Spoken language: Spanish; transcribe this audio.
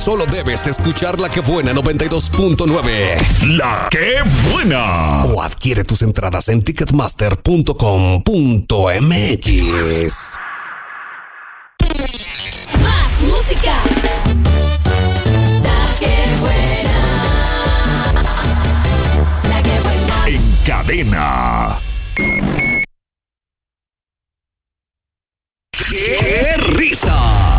solo debes escuchar La Que Buena 92.9. La Que Buena. O adquiere tus entradas en ticketmaster.com.mx. Más música. La Que Buena. La Que Buena. En cadena. ¡Qué risa!